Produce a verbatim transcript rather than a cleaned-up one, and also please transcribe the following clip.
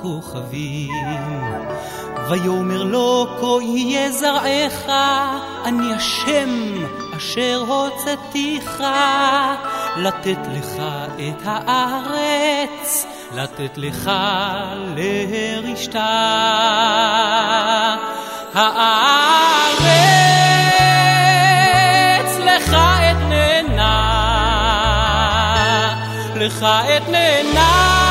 הכוכבים. ויאמר לו כה יהיה זרעך, אני השם אשר הוצאתיך, לתת לך את הארץ, לתת לך לרשתה. הארץ לך אתננה, לך אתננה,